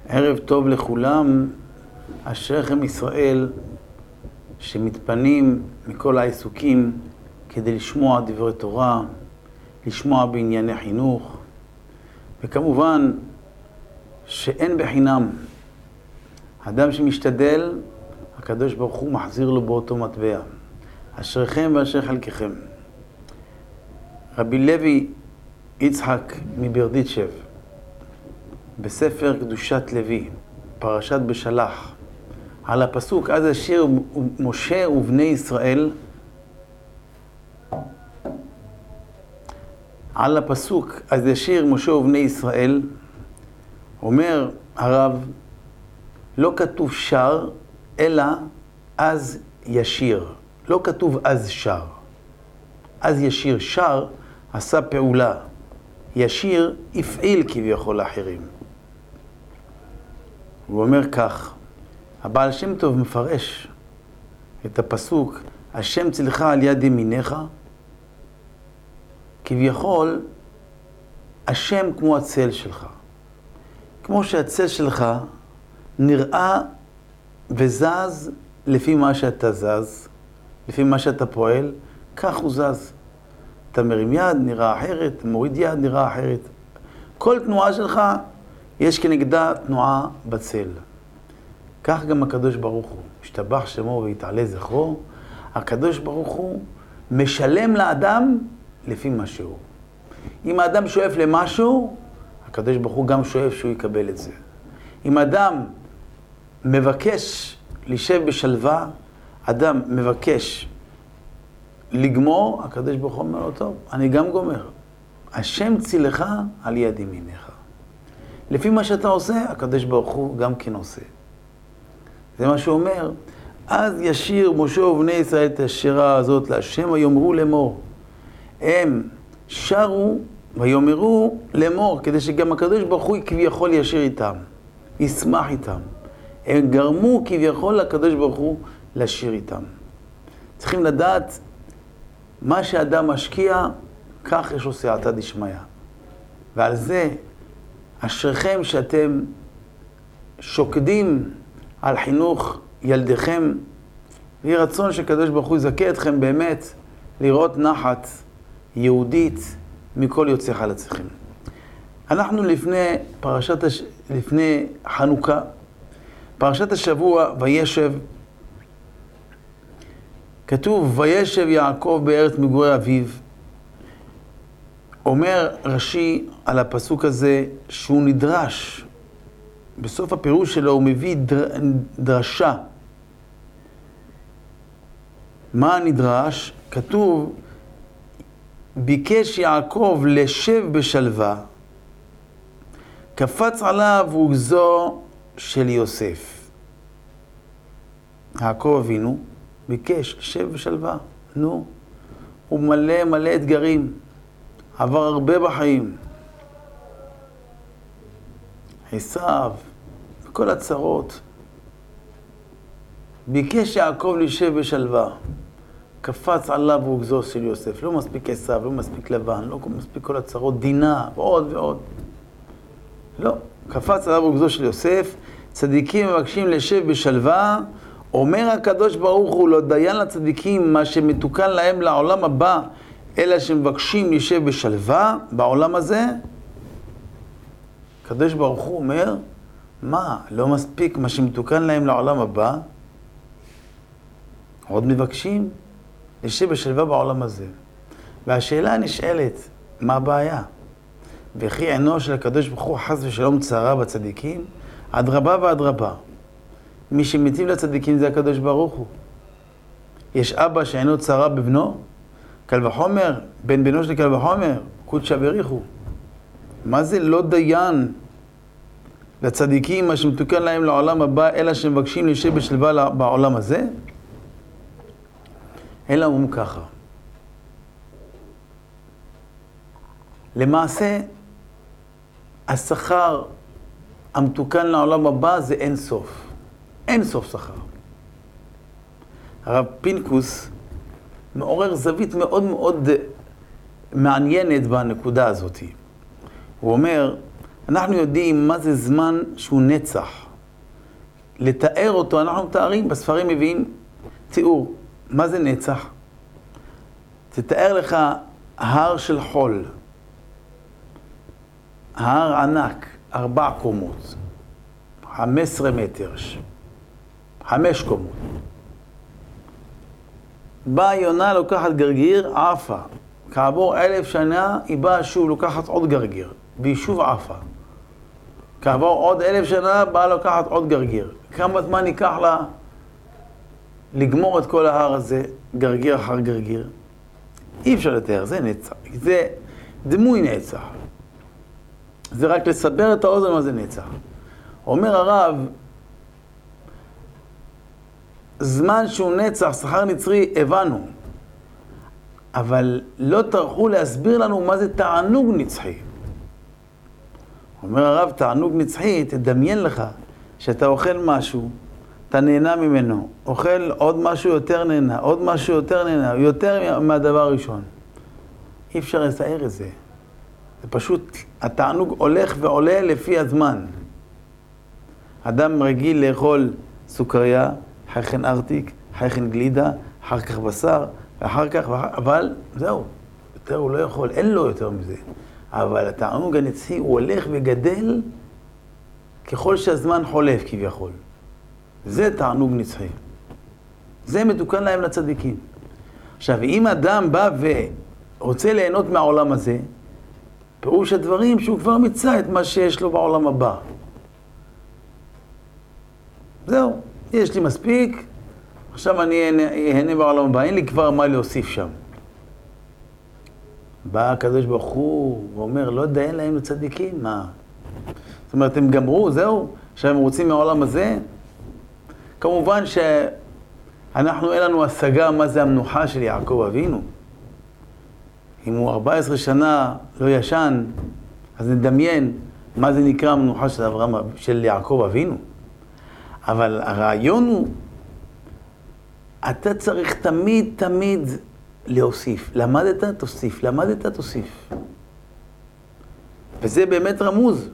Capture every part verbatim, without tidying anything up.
ערב טוב לכולם, אשריכם ישראל שמתפנים מכל העיסוקים כדי לשמוע דברי תורה, לשמוע בענייני חינוך, וכמובן שאין בחינם. אדם שמשתדל, הקדוש ברוך הוא מחזיר לו באותו מטבע. אשריכם ואשר חלקכם. רבי לוי יצחק מברדיצ'ב, בספר קדושת לוי, פרשת בשלח, על הפסוק אז אשר משה ובני ישראל, על הפסוק אז אשר משה ובני ישראל, אומר הרב, לא כתוב שר, אלא אז ישיר. לא כתוב אז שר. אז ישיר, שר עשה פעולה. ישיר הפעיל כביכול לאחרים. הוא אומר כך, הבעל שם טוב מפרש את הפסוק, השם צילך על יד ימיניך, כביכול השם כמו הצל שלך. כמו שהצל שלך נראה וזז לפי מה שאתה זז, לפי מה שאתה פועל, כך הוא זז. אתה מרים יד, נראה אחרת, מוריד יד, נראה אחרת. כל תנועה שלך יש כנגדה תנועה בצל. כך גם הקדוש ברוך הוא, השתבח שמו והתעלה זכרו, הקדוש ברוך הוא משלם לאדם לפי מה שהוא. אם האדם שואף למשהו, הקדוש ברוך הוא גם שואף שהוא יקבל את זה. אם אדם מבקש לשב בשלווה, אדם מבקש לגמור, הקדוש ברוך הוא אומר לו, טוב, אני גם גומר. השם צילך על יד ימיניך. לפי מה שאתה עושה, הקדוש ברוך הוא גם כן עושה. זה מה שהוא אומר. אז ישיר משה ובני ישראל את השירה הזאת להשם ויאמרו לאמור. הם שרו ויאמרו לאמור, כדי שגם הקדוש ברוך הוא כביכול ישיר איתם, ישמח איתם. הם גרמו כביכול לקדוש ברוך הוא לשיר איתם. צריכים לדעת, מה שאדם משקיע, כך יש לו סייעתא דשמיא. ועל זה, אשריכם שאתם שוקדים על חינוך ילדיכם, ויהי רצון שקדוש ברוך הוא יזכה אתכם באמת לראות נחת יהודית מכל יוצא חלציכם. אנחנו לפני פרשת הש... לפני חנוכה, פרשת השבוע וישב, כתוב וישב יעקב בארץ מגורי אביו. אומר רש"י על הפסוק הזה שהוא נדרש, בסוף הפירוש שלו הוא מביא דר... דרשה. מה נדרש? כתוב ביקש יעקב לשב בשלווה, קפץ עליו עוגזו של יוסף. יעקב אבינו ביקש לשב בשלווה. נו, הוא מלא מלא אתגרים, עבר הרבה בחיים. עשיו, כל הצרות. ביקש יעקב לשב בשלווה. קפץ עליו ועוגזו של יוסף. לא מספיק עשיו, לא מספיק לבן, לא מספיק כל הצרות, דינה ועוד ועוד. לא, קפץ עליו ועוגזו של יוסף. צדיקים מבקשים לשב בשלווה. אומר הקדוש ברוך הוא לא דיין לצדיקים מה שמתוקן להם לעולם הבא, אלא שמבקשים לשב בשלווה בעולם הזה. הקדוש ברוך הוא אומר, מה, לא מספיק מה שמתוקן להם לעולם הבא? עוד מבקשים לשב בשלווה בעולם הזה. והשאלה הנשאלת, מה הבעיה? וכי עינו של הקדוש ברוך הוא חס ושלום צרה בצדיקים? אדרבה ואדרבה. מי שמטיב לצדיקים זה הקדוש ברוך הוא. יש אבא שעינו צרה בבנו, קל וחומר, בן בנו של קל וחומר, קודשא בריחו. מה זה לא דיין לצדיקים מה שמתוקן להם לעולם הבא, אלא שמבקשים לשב בשלווה בעולם הזה? אלא אומרים ככה. למעשה, השכר המתוקן לעולם הבא זה אין סוף. אין סוף שכר. הרב פינקוס מעורר זווית מאוד מאוד מעניינת בנקודה הזאת. הוא אומר, אנחנו יודעים מה זה זמן שהוא נצח. לתאר אותו, אנחנו מתארים, בספרים מביאים תיאור. מה זה נצח? תתאר לך הר של חול. הר ענק, ארבע קומות. חמש עשרה מטר. חמש קומות. באה יונה לוקחת גרגיר, עפה. כעבור אלף שנה היא באה שוב לוקחת עוד גרגיר. והיא שוב עפה. כעבור עוד אלף שנה באה לוקחת עוד גרגיר. כמה זמן ייקח לה לגמור את כל ההר הזה, גרגיר אחר גרגיר? אי אפשר לתאר, זה נצח. זה דמוי נצח. זה רק לסבר את האוזן מה זה נצח. אומר הרב, זמן שהוא נצח, שכר נצרי, הבנו. אבל לא טרחו להסביר לנו מה זה תענוג נצחי. אומר הרב, תענוג נצחי, תדמיין לך שאתה אוכל משהו, אתה נהנה ממנו, אוכל עוד משהו יותר נהנה, עוד משהו יותר נהנה, יותר מהדבר הראשון. אי אפשר לתאר את זה. זה פשוט, התענוג הולך ועולה לפי הזמן. אדם רגיל לאכול סוכריה, אחר כן ארטיק, אחר כן גלידה, אחר כך בשר, ואחר כך, אבל זהו, יותר הוא לא יכול, אין לו יותר מזה. אבל התענוג הנצחי הוא הולך וגדל ככל שהזמן חולף כביכול. זה תענוג נצחי. זה מתוקן להם לצדיקים. עכשיו, אם אדם בא ורוצה ליהנות מהעולם הזה, פירוש הדברים שהוא כבר מצא את מה שיש לו בעולם הבא. זהו, יש לי מספיק, עכשיו אני אהנה בעולם הבא, אין לי כבר מה להוסיף שם. בא הקדוש ברוך הוא ואומר, לא דיין להם לצדיקים, מה? זאת אומרת, הם גמרו, זהו, שהם רוצים מהעולם הזה. כמובן שאנחנו, אין לנו השגה מה זה המנוחה של יעקב אבינו. אם הוא ארבע עשרה שנה לא ישן, אז נדמיין מה זה נקרא המנוחה של, אברהם, של יעקב אבינו. אבל הרעיון הוא, אתה צריך תמיד תמיד להוסיף. למדת, תוסיף. למדת, תוסיף. וזה באמת רמוז.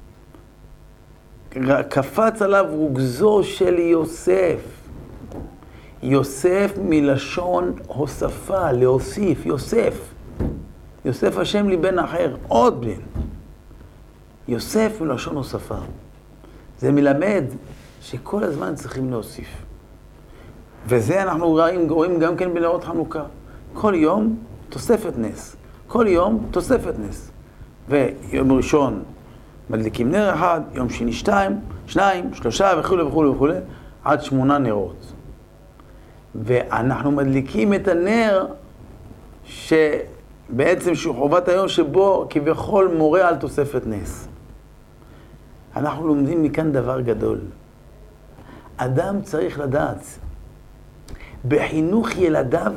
קפץ עליו רוגזו של יוסף. יוסף מלשון הוספה, להוסיף, יוסף. יוסף השם לי בן אחר, עוד בן. יוסף מלשון הוספה. זה מלמד שכל הזמן צריכים להוסיף. וזה אנחנו רואים, רואים גם כן בנרות חנוכה. כל יום תוספת נס. כל יום תוספת נס. ויום ראשון מדליקים נר אחד, יום שני שתיים, שניים, שלושה וכו' וכו' וכו', עד שמונה נרות. ואנחנו מדליקים את הנר שבעצם שהוא חובת היום שבו כביכול מורה על תוספת נס. אנחנו לומדים מכאן דבר גדול. אדם צריך לדעת, בחינוך ילדיו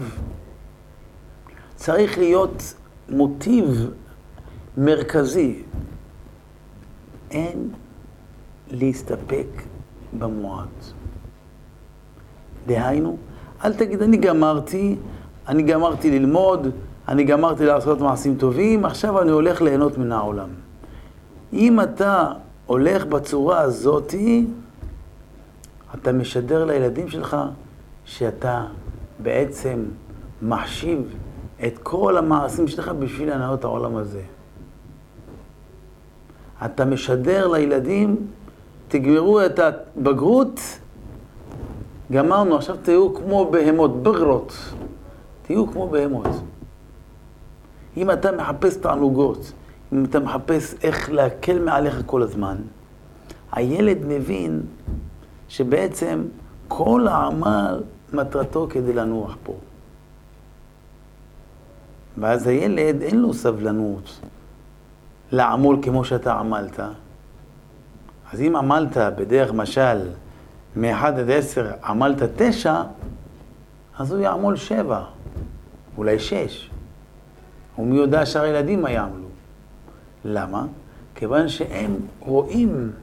צריך להיות מוטיב מרכזי. אין להסתפק במועט. דהיינו, אל תגיד, אני גמרתי, אני גמרתי ללמוד, אני גמרתי לעשות מעשים טובים, עכשיו אני הולך ליהנות מן העולם. אם אתה הולך בצורה הזאת, אתה משדר לילדים שלך שאתה בעצם מחשיב את כל המעשים שלך בשביל להנאות העולם הזה. אתה משדר לילדים, תגמרו את הבגרות, גמרנו, עכשיו תהיו כמו בהמות, בגרות, תהיו כמו בהמות. אם אתה מחפש תענוגות, אם אתה מחפש איך להקל מעליך כל הזמן, הילד מבין שבעצם כל העמל מטרתו כדי לנוח פה. ואז הילד אין לו סבלנות לעמול כמו שאתה עמלת. אז אם עמלת בדרך משל מאחד עד עשר, עמלת תשע, אז הוא יעמול שבע, אולי שש. ומי יודע שאר ילדים מה יעמלו. למה? כיוון שהם רואים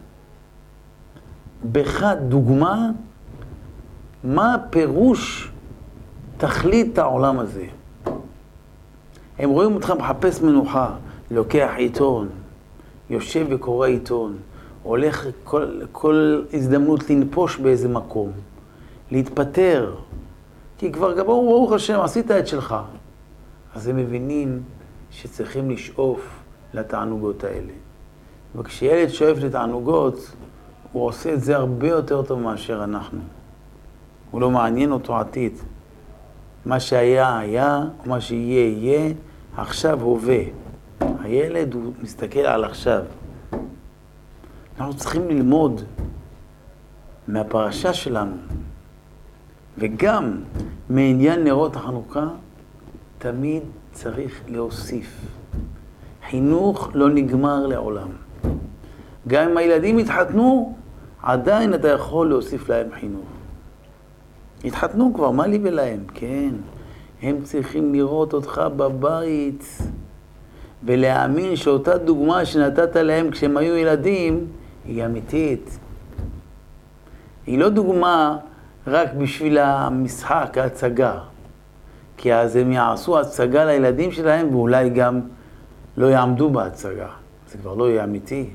בך דוגמה מה פירוש תכלית העולם הזה. הם רואים אותך מחפש מנוחה, לוקח עיתון, יושב וקורא עיתון, הולך כל, כל הזדמנות לנפוש באיזה מקום, להתפטר, כי כבר גבור, ברוך השם, עשית את שלך. אז הם מבינים שצריכים לשאוף לתענוגות האלה. וכשילד שואף לתענוגות, הוא עושה את זה הרבה יותר טוב מאשר אנחנו. הוא לא מעניין אותו עתיד. מה שהיה היה, ומה שיהיה יהיה, עכשיו הווה. הילד הוא מסתכל על עכשיו. אנחנו צריכים ללמוד מהפרשה שלנו, וגם מעניין נרות החנוכה, תמיד צריך להוסיף. חינוך לא נגמר לעולם. גם אם הילדים התחתנו, עדיין אתה יכול להוסיף להם חינוך. התחתנו כבר, מה לי ולהם? כן, הם צריכים לראות אותך בבית, ולהאמין שאותה דוגמה שנתת להם כשהם היו ילדים, היא אמיתית. היא לא דוגמה רק בשביל המשחק, ההצגה. כי אז הם יעשו הצגה לילדים שלהם, ואולי גם לא יעמדו בהצגה. זה כבר לא יהיה אמיתי.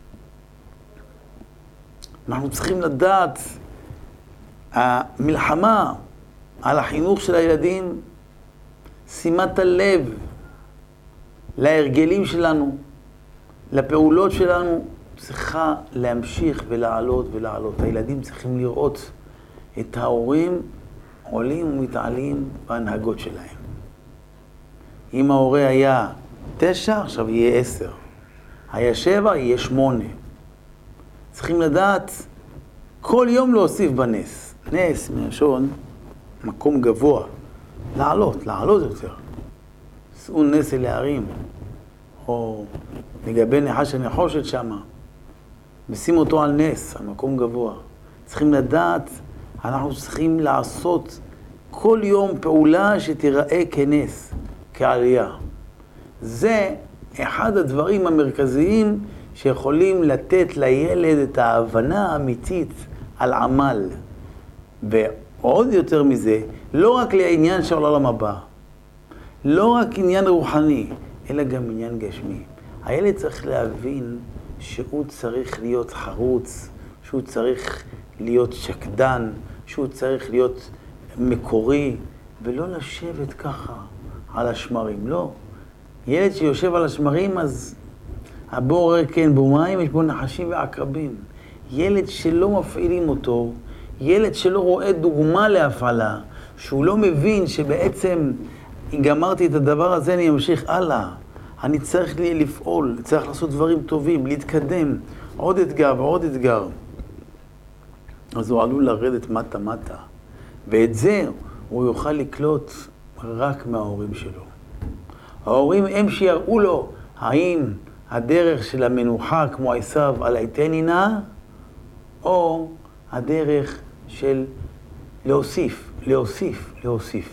אנחנו צריכים לדעת, המלחמה על החינוך של הילדים, שימת הלב להרגלים שלנו, לפעולות שלנו, צריכה להמשיך ולעלות ולעלות. הילדים צריכים לראות את ההורים עולים ומתעלים בהנהגות שלהם. אם ההורה היה תשע, עכשיו יהיה עשר. היה שבע, יהיה שמונה. צריכים לדעת כל יום להוסיף בנס. נס, מלשון, מקום גבוה. לעלות, לעלות יותר. שאו נס אל הערים. או לגבי נחש הנחושת שמה. ושים אותו על נס, על מקום גבוה. צריכים לדעת, אנחנו צריכים לעשות כל יום פעולה שתיראה כנס, כעלייה. זה אחד הדברים המרכזיים שיכולים לתת לילד את ההבנה האמיתית על עמל. ועוד יותר מזה, לא רק לעניין של העולם הבא, לא רק עניין רוחני, אלא גם עניין גשמי. הילד צריך להבין שהוא צריך להיות חרוץ, שהוא צריך להיות שקדן, שהוא צריך להיות מקורי, ולא לשבת ככה על השמרים. לא. ילד שיושב על השמרים, אז הבור כן, במים יש בו נחשים ועקרבים. ילד שלא מפעילים אותו, ילד שלא רואה דוגמה להפעלה, שהוא לא מבין שבעצם, אם גמרתי את הדבר הזה, אני אמשיך הלאה. אני צריך לפעול, צריך לעשות דברים טובים, להתקדם, עוד אתגר ועוד אתגר. אז הוא עלול לרדת מטה-מטה. ואת זה הוא יוכל לקלוט רק מההורים שלו. ההורים הם שיראו לו האם הדרך של המנוחה כמו עשיו על היתנינה, או הדרך של להוסיף, להוסיף, להוסיף.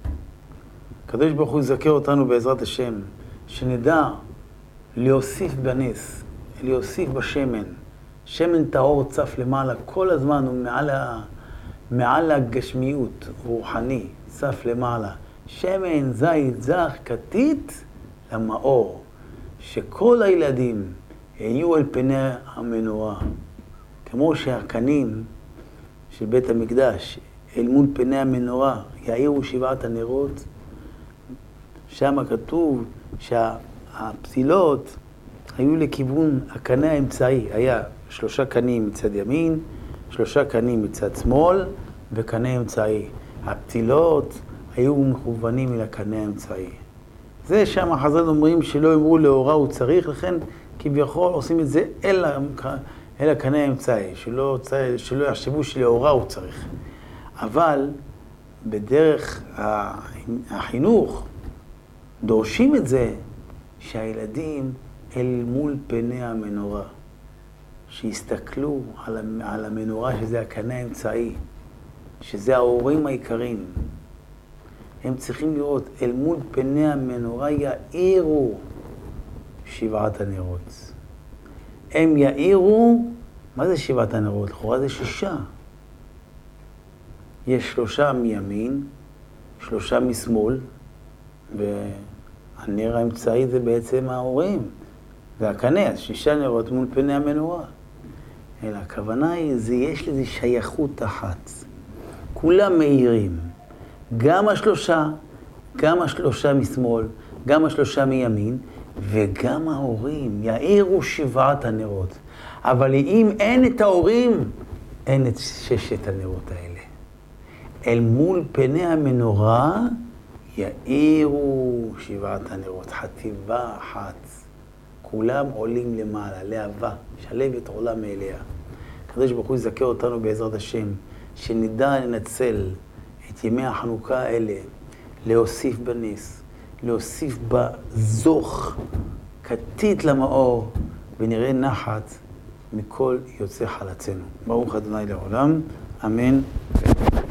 הקדוש ברוך הוא יזכה אותנו בעזרת השם, שנדע להוסיף בנס, להוסיף בשמן. שמן טהור צף למעלה, כל הזמן הוא מעל, ה... מעל הגשמיות, רוחני, צף למעלה. שמן, זית, זך, כתית למאור. שכל הילדים יהיו על פני המנורה. כמו שהקנים של בית המקדש, אל מול פני המנורה, יאירו שבעת הנרות. שם כתוב שהפסילות היו לכיוון הקנה האמצעי. היה שלושה קנים מצד ימין, שלושה קנים מצד שמאל, וקנה אמצעי. הפתילות היו מכוונים אל הקנה האמצעי. זה שם החז"ל אומרים שלא אמרו לאורה הוא צריך, לכן כביכול עושים את זה אל, אל הקנה האמצעי, שלא, שלא יחשבו שלאורה הוא צריך. אבל בדרך החינוך דורשים את זה שהילדים אל מול פני המנורה, שיסתכלו על המנורה שזה הקנה האמצעי, שזה ההורים העיקריים. הם צריכים לראות אל מול פני המנורה יאירו שבעת הנרות. הם יאירו, מה זה שבעת הנרות? לכאורה זה שישה. יש שלושה מימין, שלושה משמאל, והנר האמצעי זה בעצם ההורים. והקנה, שישה נרות מול פני המנורה. אלא הכוונה היא, זה יש לזה שייכות אחת. כולם מאירים. גם השלושה, גם השלושה משמאל, גם השלושה מימין, וגם ההורים יאירו שבעת הנרות. אבל אם אין את ההורים, אין את ששת הנרות האלה. אל מול פני המנורה יאירו שבעת הנרות, חטיבה אחת. כולם עולים למעלה, להבה, שלבת עולה מאליה. הקדוש ברוך הוא יזכה אותנו בעזרת השם, שנדע לנצל את ימי החנוכה האלה, להוסיף בנס, להוסיף בזוך, כתית למאור, ונראה נחת מכל יוצא חלצנו. ברוך ה' לעולם, אמן.